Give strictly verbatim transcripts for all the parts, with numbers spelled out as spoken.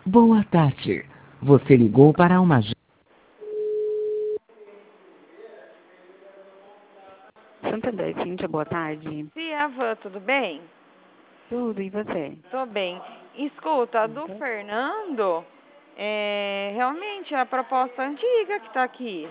Boa tarde. Você ligou para uma... ag- Santander, Cíntia, boa tarde. Sim, Avan, tudo bem? Tudo, e você? Tô bem. Escuta, a do Então, Fernando, é realmente a proposta antiga que tá aqui,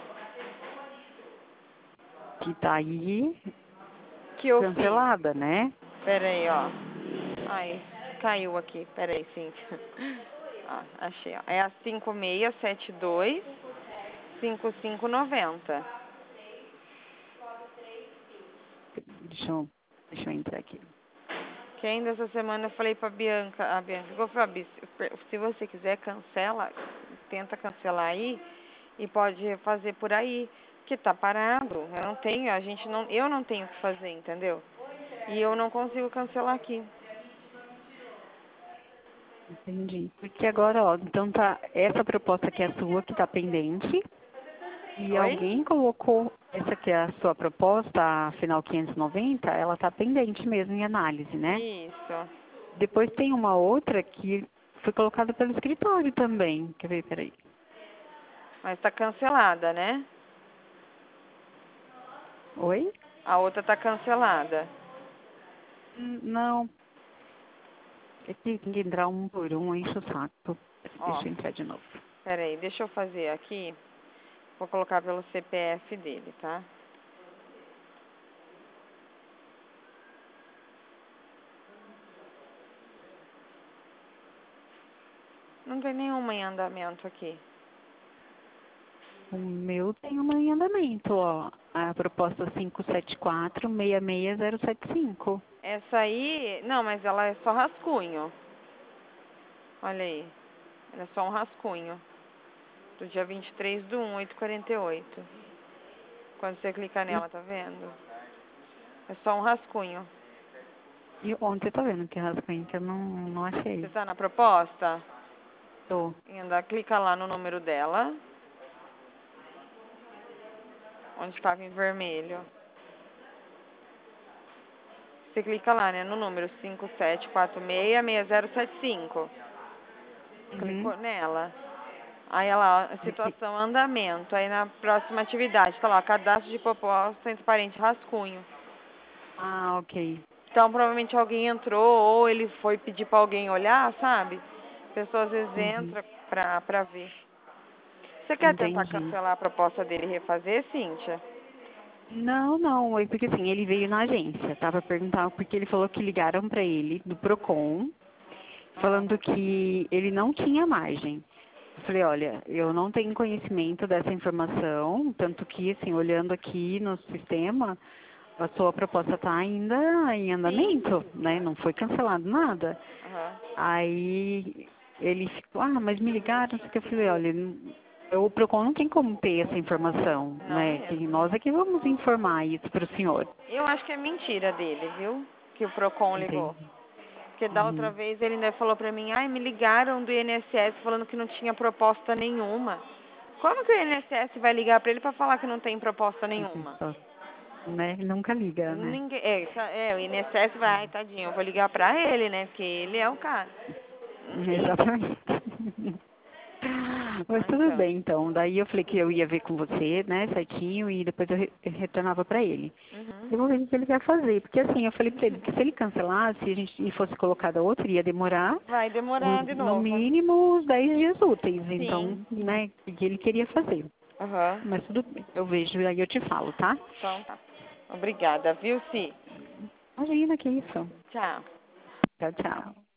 que tá aí que eu fiz. cancelada, né? Pera aí, ó. Ai, caiu aqui. Pera aí, Cíntia. Ó, achei, ó. É a cinco seis sete dois, cinco cinco nove zero. Deixa eu, deixa eu entrar aqui. Que ainda essa semana eu falei pra Bianca, a Bianca, igual Fabi, se se você quiser, cancela, tenta cancelar aí e pode fazer por aí, que tá parado. Eu não tenho, a gente não, eu não tenho o que fazer, entendeu? E eu não consigo cancelar aqui. Entendi. Porque agora, ó, então tá, essa proposta que é a sua, que tá pendente, e Oi? alguém colocou essa que é a sua proposta, a final quinhentos e noventa, ela tá pendente mesmo em análise, né? Isso. Depois tem uma outra que foi colocada pelo escritório também. Quer ver, peraí. Mas tá cancelada, né? Oi? A outra tá cancelada. Hum, Não, é que tem que entrar um por um, enche o saco. Ó, Deixa eu entrar de novo. peraí, deixa eu fazer aqui. Vou colocar pelo C P F dele, tá? Não tem nenhuma em andamento aqui. O meu tem uma em andamento, ó. A proposta cinco sete quatro, seis seis zero sete cinco. Essa aí, não, mas ela é só rascunho. Olha aí. Ela é só um rascunho. Do dia vinte e três do um, oito e quarenta e oito. Quando você clica E, nela, tá vendo? É só um rascunho. e onde você tá vendo que rascunho que eu não, não Você achei? tá na proposta? Tô. Ainda clica lá no número dela, onde estava em vermelho. Você clica lá, né, no número cinco sete quatro seis, seis zero sete cinco. Uhum. Clicou nela. Aí ela, ó, Aqui. situação, andamento. Aí na próxima atividade, tá lá, cadastro de proposta entre parentes, rascunho. Ah, ok. Então, provavelmente alguém entrou ou ele foi pedir pra alguém olhar, sabe? A pessoa às vezes Uhum. entra pra, pra ver. Você quer tentar Entendi. cancelar a proposta dele e refazer, Cíntia? Não, não, é porque assim, ele veio na agência, tá? Pra perguntar, porque ele falou que ligaram pra ele do Procon, falando Aham. que ele não tinha margem. Eu falei, olha, eu não tenho conhecimento dessa informação, tanto que, assim, olhando aqui no sistema, a sua proposta está ainda em Sim. andamento, né? Não foi cancelado nada. Aham. Aí ele ficou, ah, mas me ligaram, não sei o que. Eu falei, olha, o Procon não tem como ter essa informação, Não né? Que mesmo. nós é que vamos informar isso para o senhor. Eu acho que é mentira dele, viu? Que o Procon ligou. Entende? Porque da outra Uhum. vez ele ainda falou pra mim, ai, me ligaram do I N S S falando que não tinha proposta nenhuma. Como que o I N S S vai ligar pra ele pra falar que não tem proposta Assim, nenhuma? só, né? Ele nunca liga, né? Ninguém, é, tá- é, o I N S S vai, ai, tadinho, eu vou ligar pra ele, né? Porque ele é o cara. Não liga. Exatamente. Mas Ah, tudo então. bem, então. Daí eu falei que eu ia ver com você, né, certinho, e depois eu re- eu retornava para ele. Uhum. Eu vou ver o que ele vai fazer, porque assim, eu falei para ele que se ele cancelasse e a gente e fosse colocada outra, ia demorar Vai o- demorar de no novo. mínimo uns dez dias úteis. Sim. Então, né, o que ele queria fazer. Aham. Mas tudo bem, eu vejo e aí eu te falo, tá? Então tá. Obrigada, viu, Si? Imagina que isso. Tchau. Tchau, tchau.